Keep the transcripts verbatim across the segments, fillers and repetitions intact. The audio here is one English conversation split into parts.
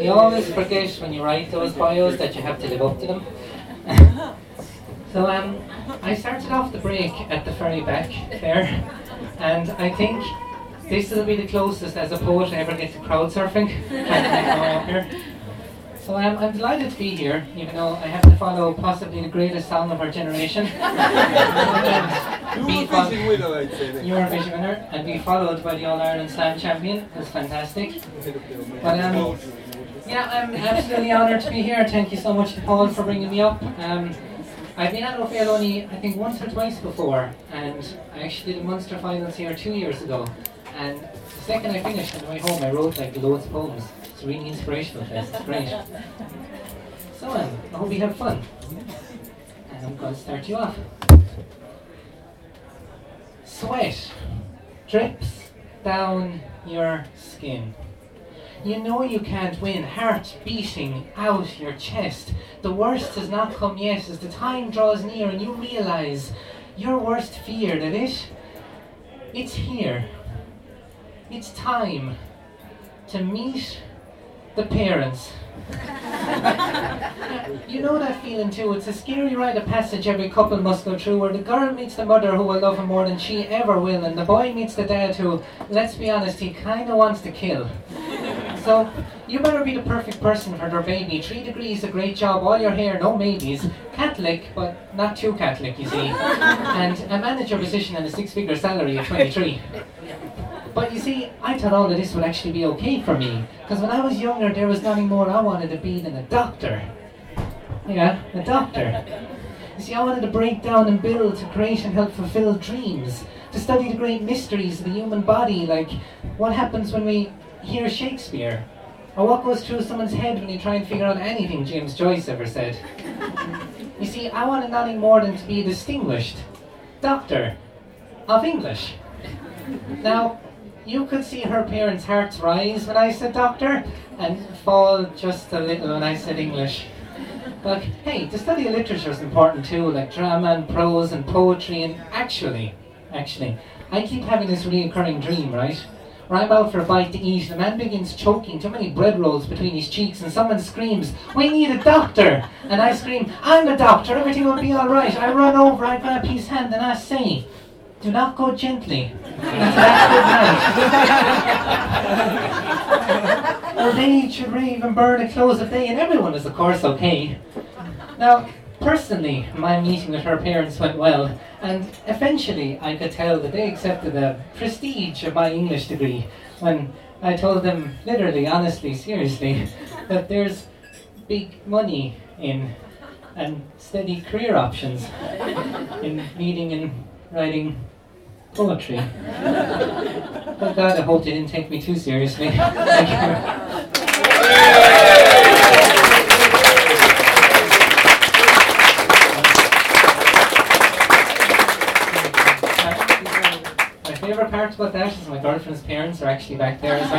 You always forget when you write those bios that you have to live up to them. So um, I started off the break at the ferry back there, and I think this will be the closest as a poet I ever get to crowd surfing. So um, I'm delighted to be here, even though I have to follow possibly the greatest song of our generation. Eurovision winner, I'd say. Eurovision winner, and be followed by the All-Ireland Slam champion. It was fantastic. But um, yeah, I'm absolutely honoured to be here. Thank you so much to Paul for bringing me up. Um, I've been at O'Fail only, I think, once or twice before, and I actually did the Munster finals here two years ago. And the second I finished on the way home, I wrote like loads of poems. It's a really inspirational place. It's great. So um, I hope you have fun. And I'm going to start you off. Sweat drips down your skin. You know you can't win, heart beating out your chest. The worst has not come yet as the time draws near and you realise your worst fear, that it, it's here. It's time to meet the parents. You know that feeling too. It's a scary rite of passage every couple must go through, where the girl meets the mother who will love him more than she ever will, and the boy meets the dad who, let's be honest, he kinda wants to kill. So, you better be the perfect person for their baby. Three degrees, a great job, all your hair, no maybes. Catholic, but not too Catholic, you see. And a manager position and a six-figure salary at twenty-three. But you see, I thought all of this would actually be okay for me. Because when I was younger, there was nothing more I wanted to be than a doctor. Yeah, a doctor. You see, I wanted to break down and build, to create and help fulfill dreams. To study the great mysteries of the human body, like what happens when we hear Shakespeare, or what goes through someone's head when you try and figure out anything James Joyce ever said. You see, I wanted nothing more than to be a distinguished doctor of English. Now, you could see her parents' hearts rise when I said doctor, and fall just a little when I said English. But hey, to study literature is important too, like drama and prose and poetry, and actually, actually, I keep having this recurring dream, right? Where I'm out for a bite to eat, the man begins choking too many bread rolls between his cheeks, and someone screams, "We need a doctor!" And I scream, "I'm a doctor, everything will be alright." I run over, I grab his hand, and I say, "Do not go gently. That's that good night." Or they should rave and burn at close of day, and everyone is of course okay. Now, personally, my meeting with her parents went well, and eventually I could tell that they accepted the prestige of my English degree when I told them, literally, honestly, seriously, that there's big money in and steady career options in reading and writing poetry. Oh God, I hope they didn't take me too seriously. Thank you. My favourite part about that is my girlfriend's parents are actually back there as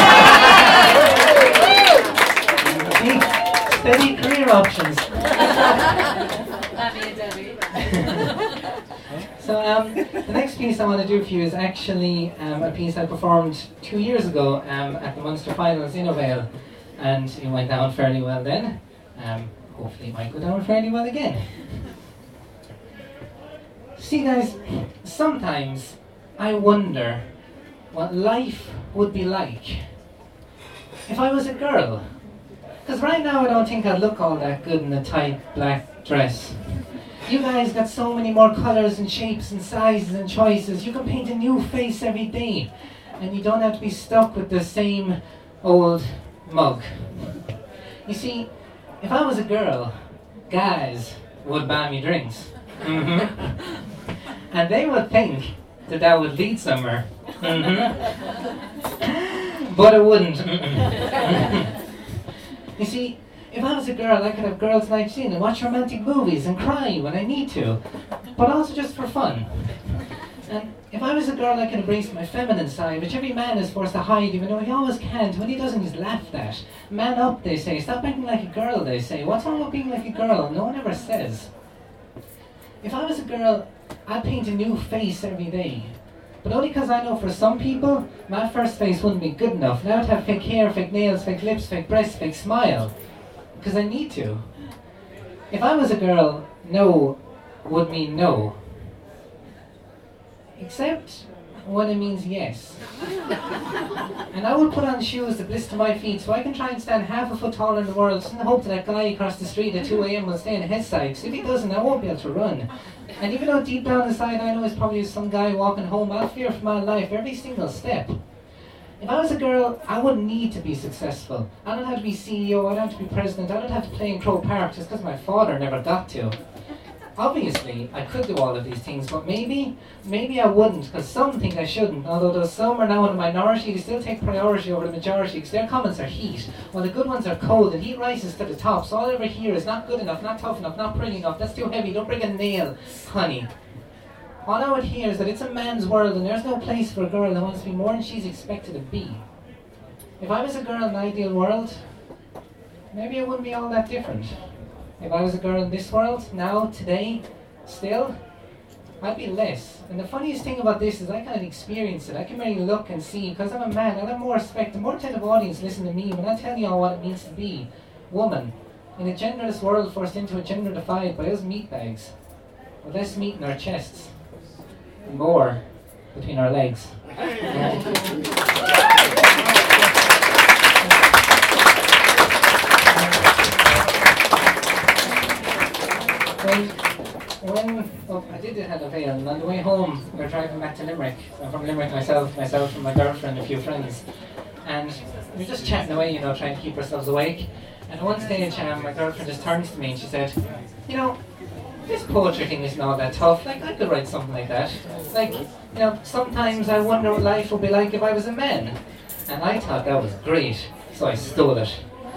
well. See, steady career options. Abby and Debbie. So um, the next piece I want to do for you is actually um, a piece I performed two years ago um, at the Munster finals in O'Fail, and it went down fairly well then. Um, hopefully it might go down fairly well again. See guys, sometimes I wonder what life would be like if I was a girl. Because right now I don't think I'd look all that good in a tight black dress. You guys got so many more colours and shapes and sizes and choices. You can paint a new face every day, and you don't have to be stuck with the same old mug. You see, if I was a girl, guys would buy me drinks. Mm-hmm. And they would think that that would lead somewhere. Mm-hmm. But it wouldn't. Mm-mm. You see, if I was a girl, I could have girls' nights in and watch romantic movies and cry when I need to, but also just for fun. And if I was a girl, I could embrace my feminine side, which every man is forced to hide, even though he always can't. When he doesn't, he's laughed at. Man up, they say. Stop acting like a girl, they say. What's wrong with being like a girl? No one ever says. If I was a girl, I'd paint a new face every day. But only because I know for some people, my first face wouldn't be good enough. Now I'd have fake hair, fake nails, fake lips, fake breasts, fake smile. Because I need to. If I was a girl, no would mean no. Except when it means yes. And I would put on shoes that blister my feet so I can try and stand half a foot taller in the world just in the hope that that guy across the street at two a m will stay in his side. Because if he doesn't, I won't be able to run. And even though deep down inside I know it's probably some guy walking home, I'll fear for my life every single step. If I was a girl, I wouldn't need to be successful. I don't have to be C E O, I don't have to be president, I don't have to play in Crow Park just because my father never got to. Obviously, I could do all of these things, but maybe, maybe I wouldn't, because some think I shouldn't. Although those some are now in the minority, they still take priority over the majority, because their comments are heat, while the good ones are cold, and heat rises to the top. So all I ever hear is not good enough, not tough enough, not pretty enough, that's too heavy, don't bring a nail, honey. All I would hear is that it's a man's world, and there's no place for a girl that wants to be more than she's expected to be. If I was a girl in an ideal world, maybe it wouldn't be all that different. If I was a girl in this world, now, today, still, I'd be less. And the funniest thing about this is I kind of experience it. I can really look and see, because I'm a man, I'll have more respect, and more attentive audience listen to me when I tell you all what it means to be woman in a genderless world forced into a gender divide by us meatbags, with less meat in our chests, and more between our legs. When, when oh, I did it at a veil, and on the way home, we were driving back to Limerick. I'm from Limerick myself, myself and my girlfriend and a few friends. And we were just chatting away, you know, trying to keep ourselves awake. And at one stage, um, my girlfriend just turns to me and she said, you know, this poetry thing isn't all that tough. Like, I could write something like that. Like, you know, sometimes I wonder what life would be like if I was a man. And I thought that was great, so I stole it.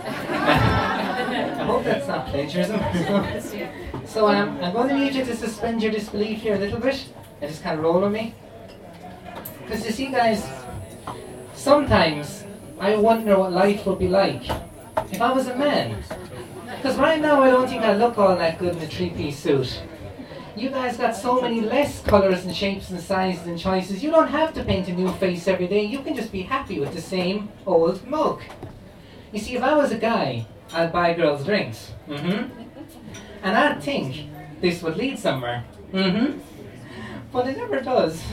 I hope that's not plagiarism. So um, I'm going to need you to suspend your disbelief here a little bit and just kind of roll with me. Because you see guys, sometimes I wonder what life would be like if I was a man. Because right now I don't think I look all that good in a three-piece suit. You guys got so many less colours and shapes and sizes and choices. You don't have to paint a new face every day. You can just be happy with the same old mug. You see, if I was a guy, I'd buy girls drinks. Mm-hmm. And I'd think this would lead somewhere. Mm-hmm. But it never does.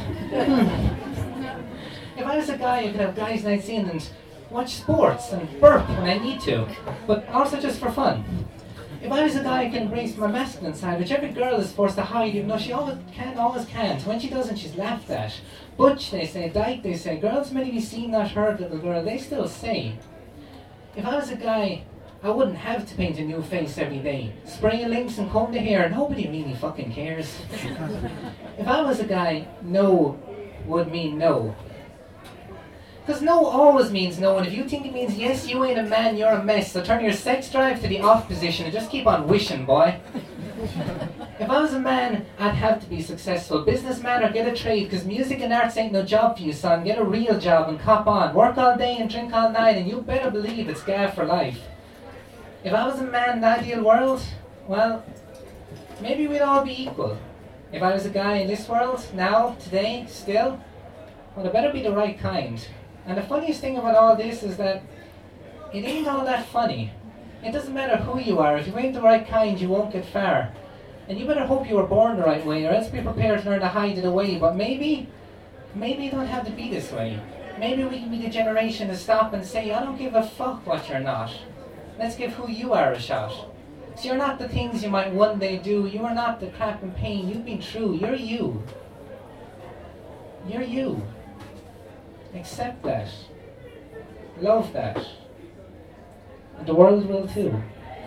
If I was a guy, I could have guys' nights in and watch sports and burp when I need to, but also just for fun. If I was a guy, I can embrace my masculine side, which every girl is forced to hide, even though she always can, always can't. When she doesn't, she's laughed at. Butch, they say. Dyke, they say. Girls may be seen, not heard, little girl. They still say. If I was a guy, I wouldn't have to paint a new face every day. Spray a links and comb the hair, nobody really fucking cares. If I was a guy, no would mean no. Because no always means no, and if you think it means yes, you ain't a man, you're a mess. So turn your sex drive to the off position and just keep on wishing, boy. If I was a man, I'd have to be successful. Businessman or get a trade, because music and arts ain't no job for you, son. Get a real job and cop on. Work all day and drink all night, and you better believe it's gaff for life. If I was a man in the ideal world, well, maybe we'd all be equal. If I was a guy in this world, now, today, still, well, it better be the right kind. And the funniest thing about all this is that it ain't all that funny. It doesn't matter who you are. If you ain't the right kind, you won't get far. And you better hope you were born the right way, or else be prepared to learn to hide it away. But maybe, maybe it don't have to be this way. Maybe we can be the generation to stop and say, I don't give a fuck what you're not. Let's give who you are a shot. So you're not the things you might one day do. You are not the crap and pain. You've been true. You're you. You're you. Accept that. Love that. And the world will too.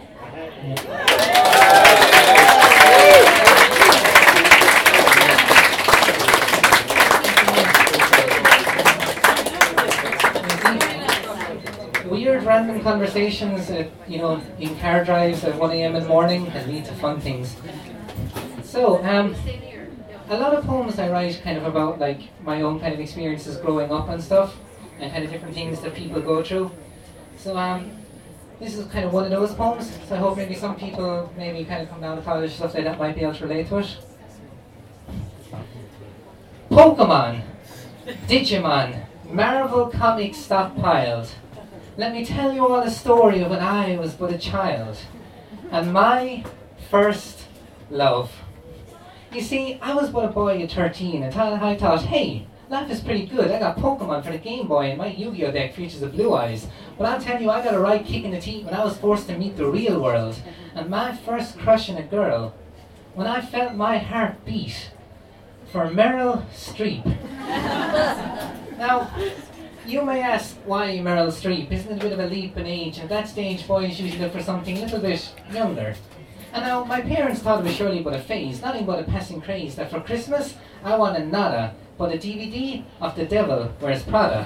Weird random conversations at, you know, in car drives at one a m in the morning can lead to fun things. So, um, a lot of poems I write kind of about like my own kind of experiences growing up and stuff, and kind of different things that people go through. So, um, this is kind of one of those poems, so I hope maybe some people maybe kind of come down to college, stuff like that, might be able to relate to it. Pokemon. Digimon, Marvel Comics stockpiled. Let me tell you all the story of when I was but a child, and my first love. You see, I was but a boy at thirteen, and I thought, hey, life is pretty good. I got Pokemon for the Game Boy, and my Yu-Gi-Oh deck features a Blue Eyes. But I'll tell you, I got a right kick in the teeth when I was forced to meet the real world, and my first crush on a girl, when I felt my heart beat for Meryl Streep. Now, you may ask, why Meryl Streep? Isn't it a bit of a leap in age? At that stage, boys usually look for something a little bit younger. And now, my parents thought it was surely but a phase, nothing but a passing craze, that for Christmas, I wanted nada, but a D V D of The Devil Wears Prada.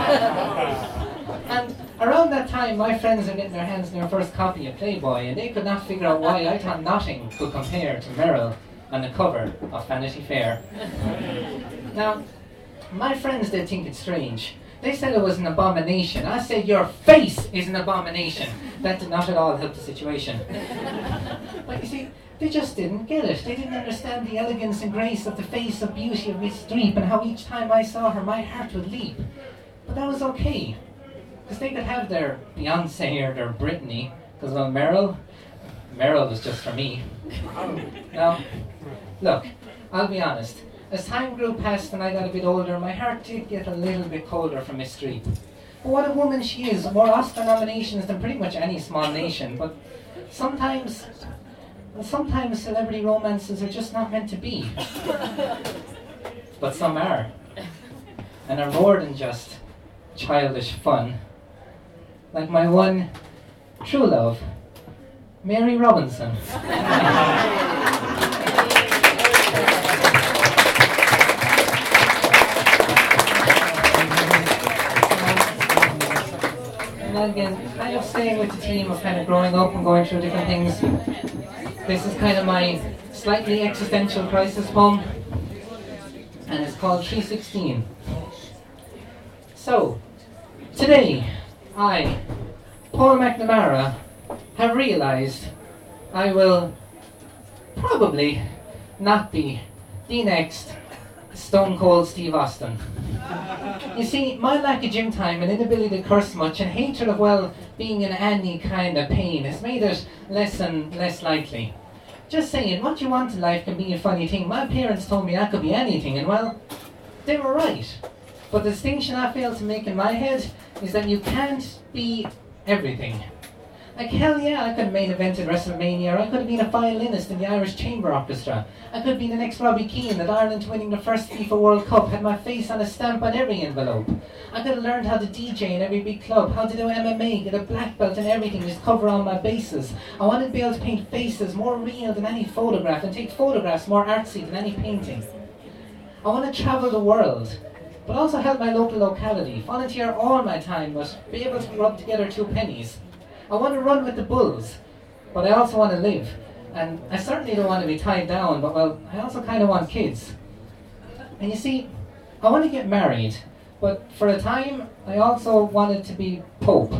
And around that time, my friends were getting their hands on their first copy of Playboy, and they could not figure out why I thought nothing could compare to Meryl on the cover of Vanity Fair. Now, my friends did think it's strange. They said it was an abomination. I said, your face is an abomination. That did not at all help the situation. But you see, they just didn't get it. They didn't understand the elegance and grace of the face of beauty of Miss Streep, and how each time I saw her, my heart would leap. But that was okay, because they could have their Beyonce or their Britney, because, well, Meryl, Meryl was just for me. Now, look, I'll be honest. As time grew past and I got a bit older, my heart did get a little bit colder for Miss Streep. But what a woman she is, more Oscar nominations than pretty much any small nation. But sometimes, well, sometimes celebrity romances are just not meant to be. But some are, and are more than just childish fun. Like my one true love, Mary Robinson. And again, kind of staying with the theme of kind of growing up and going through different things. This is kind of my slightly existential crisis poem, and it's called three sixteen. So, today, I, Paul McNamara, have realized I will probably not be the next Stone Cold Steve Austin. You see, my lack of gym time and inability to curse much and hatred of, well, being in any kind of pain has made it less and less likely. Just saying, what you want in life can be a funny thing. My parents told me I could be anything, and well, they were right. But the distinction I fail to make in my head is that you can't be everything. Like, hell yeah, I could have main evented WrestleMania, or I could have been a violinist in the Irish Chamber Orchestra. I could have been the next Robbie Keane at Ireland winning the first FIFA World Cup, had my face on a stamp on every envelope. I could have learned how to D J in every big club, how to do M M A, get a black belt and everything, just cover all my bases. I wanted to be able to paint faces more real than any photograph, and take photographs more artsy than any painting. I want to travel the world, but also help my local locality, volunteer all my time, but be able to rub together two pennies. I want to run with the bulls, but I also want to live. And I certainly don't want to be tied down, but well, I also kind of want kids. And you see, I want to get married, but for a time, I also wanted to be Pope.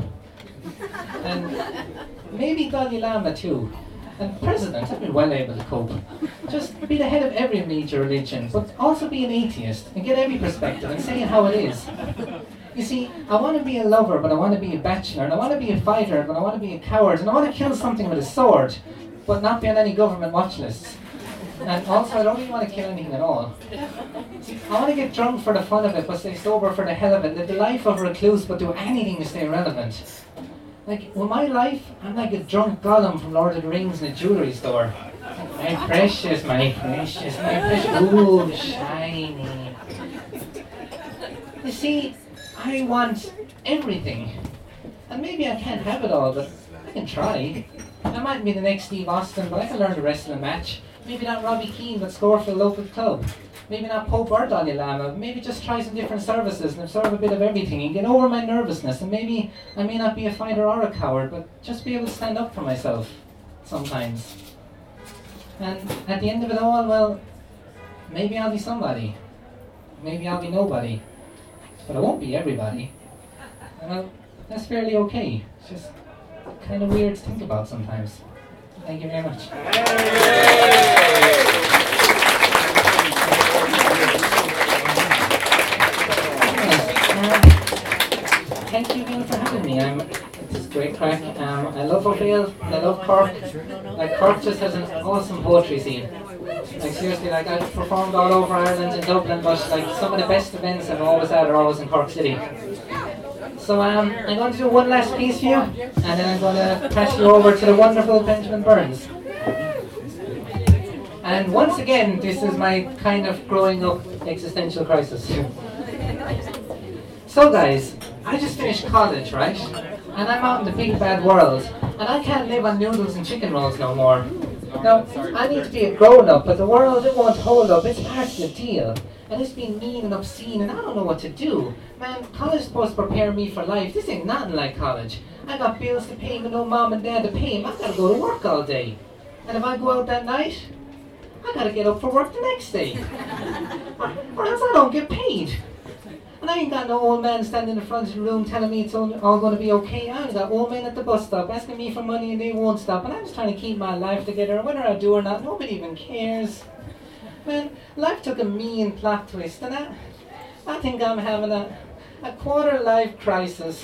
And maybe Dalai Lama too. And President, I've been well able to cope. Just be the head of every major religion, but also be an atheist, and get every perspective, and say it how it is. You see, I want to be a lover, but I want to be a bachelor, and I want to be a fighter, but I want to be a coward, and I want to kill something with a sword, but not be on any government watch lists. And also, I don't really want to kill anything at all. See, I want to get drunk for the fun of it, but stay sober for the hell of it, live the life of a recluse, but do anything to stay relevant. Like, with my life, I'm like a drunk Gollum from Lord of the Rings in a jewellery store. My precious, my precious, my precious, ooh, shiny. You see, I want everything. And maybe I can't have it all, but I can try. I mightn't be the next Steve Austin, but I can learn to wrestle a match. Maybe not Robbie Keane, but score for a local club. Maybe not Pope or Dalai Lama, maybe just try some different services and absorb a bit of everything and get over my nervousness. And maybe I may not be a fighter or a coward, but just be able to stand up for myself sometimes. And at the end of it all, well, maybe I'll be somebody. Maybe I'll be nobody. But I won't be everybody. And well, that's fairly okay. It's just kind of weird to think about sometimes. Thank you very much. thank you again for having me. I'm, it's great crack. Um, I love O'Vale, I love Cork. Like, Cork just has an awesome poetry scene. Like, seriously, like, I've performed all over Ireland and Dublin, but like, some of the best events I've always had are always in Cork City. So um, I'm going to do one last piece for you, and then I'm going to pass you over to the wonderful Benjamin Burns. And once again, this is my kind of growing up existential crisis. So guys, I just finished college, right? And I'm out in the big bad world, and I can't live on noodles and chicken rolls no more. Now, I need to be a grown-up, but the world, it won't hold up. It's part of the deal. And it's been mean and obscene, and I don't know what to do. Man, college is supposed to prepare me for life. This ain't nothing like college. I got bills to pay, with no mom and dad to pay 'em. I gotta go to work all day. And if I go out that night, I gotta get up for work the next day. or, or else I don't get paid. And I ain't got no old man standing in the front of the room telling me it's all, all going to be okay. I ain't got old men at the bus stop asking me for money and they won't stop. And I'm just trying to keep my life together. Whether I do or not, nobody even cares. Man, life took a mean plot twist, and I, I think I'm having a, a quarter life crisis.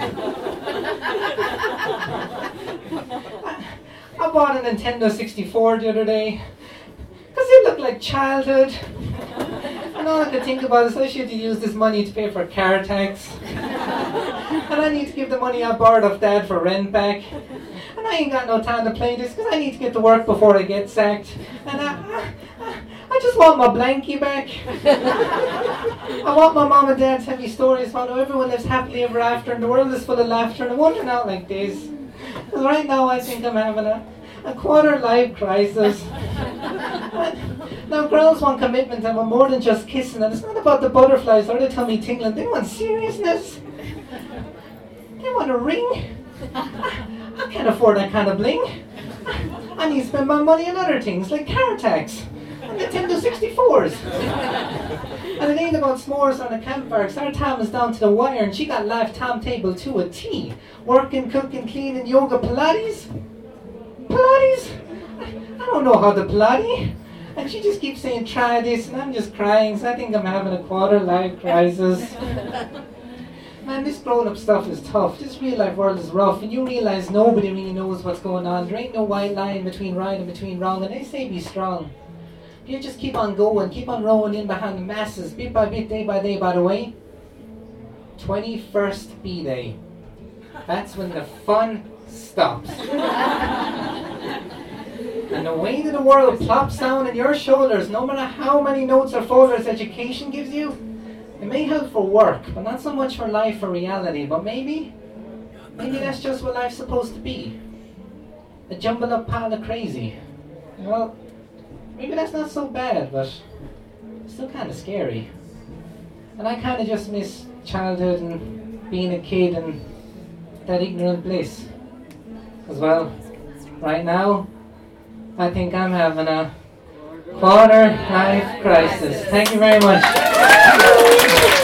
I, I bought a Nintendo sixty-four the other day because it looked like childhood. And all I could think about is I should use this money to pay for car tax. And I need to give the money I borrowed off Dad for rent back. And I ain't got no time to play this because I need to get to work before I get sacked. And I, I, I just want my blankie back. I want my mom and dad's heavy stories about how everyone lives happily ever after and the world is full of laughter, and it won't turn out like this. Because right now I think I'm having a, a quarter life crisis. Now girls want commitment and want more than just kissing, and it's not about the butterflies or the tummy tingling. They want seriousness. They want a ring. I can't afford that kind of bling. I need to spend my money on other things like car tax and Nintendo sixty-fours. And it ain't about s'mores on a campfire, because our Tam is down to the wire and she got life timetable to a T. Working, cooking, cleaning, yoga, Pilates. Pilates? I don't know how to Pilates. And she just keeps saying, try this, and I'm just crying, so I think I'm having a quarter life crisis. Man, this grown-up stuff is tough. This real-life world is rough, and you realise nobody really knows what's going on. There ain't no white line between right and between wrong, and they say be strong. You just keep on going, keep on rolling in behind the masses, bit by bit, day by day. By the way, twenty-first B-Day. That's when the fun stops. And the weight of the world plops down on your shoulders, no matter how many notes or folders education gives you. It may help for work, but not so much for life or reality. But maybe, maybe that's just what life's supposed to be. A jumbled up pile of crazy. Well, maybe that's not so bad, but still kind of scary. And I kind of just miss childhood and being a kid and that ignorant bliss. As well, right now, I think I'm having a quarter life crisis. Thank you very much.